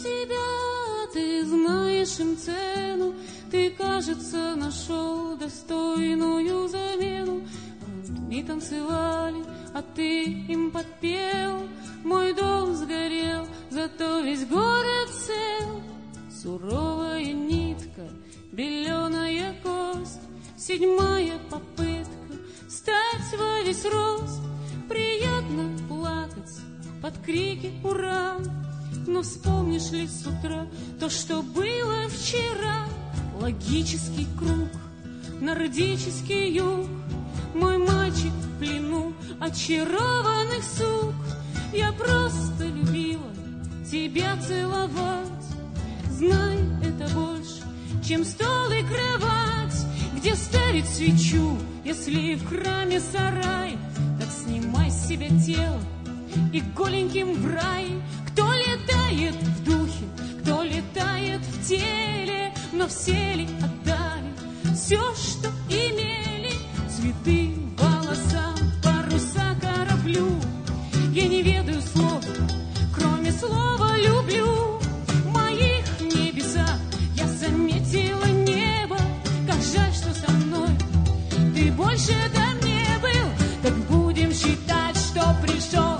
тебя, ты знаешь им цену, ты, кажется, нашел достойную замену. Мы танцевали, а ты им подпел. Мой дом сгорел, зато весь город цел. Суровая нитка, беленая кость, 7-я попытка встать во весь рост. Приятно плакать под крики «Ура!», но вспомнишь ли с утра то, что было вчера? Логический круг, нордический юг, мой мальчик в плену очарованных сук. Я просто любила тебя целовать. Знай, это больше, чем стол и кровать. Где ставить свечу, если в храме сарай? Так снимай с себя тело и голеньким в рай. Кто летает в духе, кто летает в теле, но все ли отдали все, что имели? Цветы волосам, паруса кораблю. Я не ведаю слов, кроме слова «люблю». В моих небесах я заметила небо. Как жаль, что со мной ты больше там не был. Так будем считать, что пришел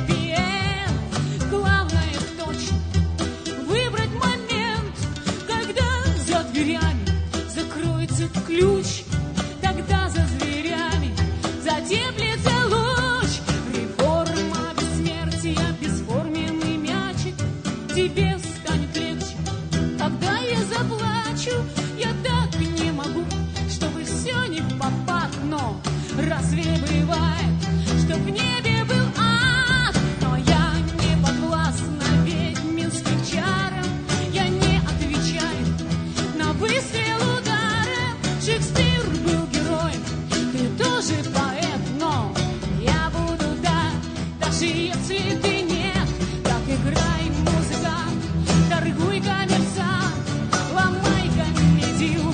хэппи-энд. Главное точно выбрать момент, когда за дверями закроется ключ. Тогда за зверями затеплится луч. Реформа бессмертия, бесформенный мячик. Тебе станет легче, когда я заплачу. Я так не могу, чтобы все не в попад. Но разве бывает, что в небе был ад? Но я не подвластна ведьминским чарам. Я не отвечаю на выстрел ударом. Шекспир был героем, ты тоже поэт, но я буду, да, даже если ты нет. Так играй, музыкант, торгуй, коммерсант, ломай комедию,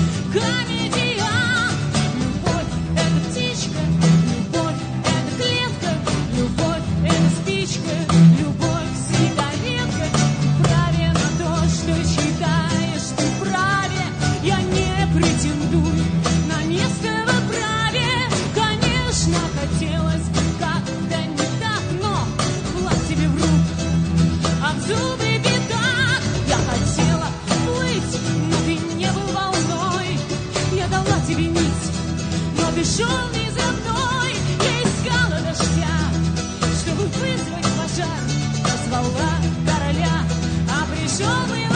комедиант. Любовь — это птичка, любовь — это клетка, любовь — это спичка, любовь — сигаретка. Ты вправе на то, что считаешь ты вправе. Я не претендую на место в праве. Конечно, хотелось бы как-то не так, но флаг тебе в руку, а в зубы беда. Я хотела плыть, но ты не был волной. Я дала тебе нить, но ты шел не за мной. Я искала дождя, чтобы вызвать пожар. Позвала короля, а пришел мыловой.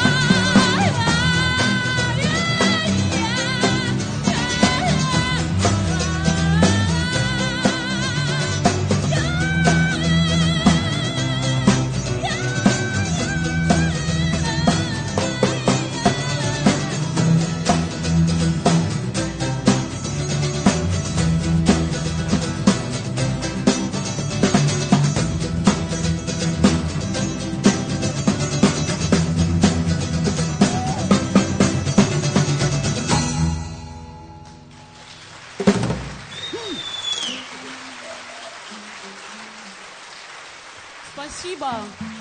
Спасибо.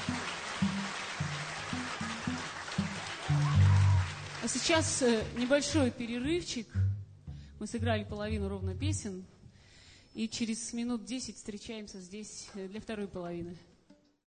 А сейчас небольшой перерывчик. Мы сыграли половину ровно песен. И через минут 10 встречаемся здесь для второй половины.